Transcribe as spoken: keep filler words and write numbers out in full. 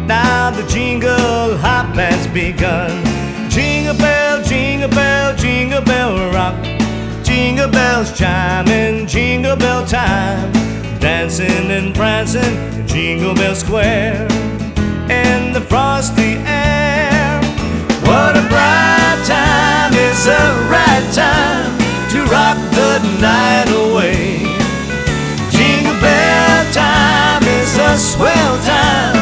Now the jingle hop has begun. Jingle bell, jingle bell, jingle bell rock. Jingle bells chiming, jingle bell time. Dancing and prancing in Jingle Bell Square in the frosty air. What a bright time, it's the right time to rock the night away. Jingle bell time is a swell time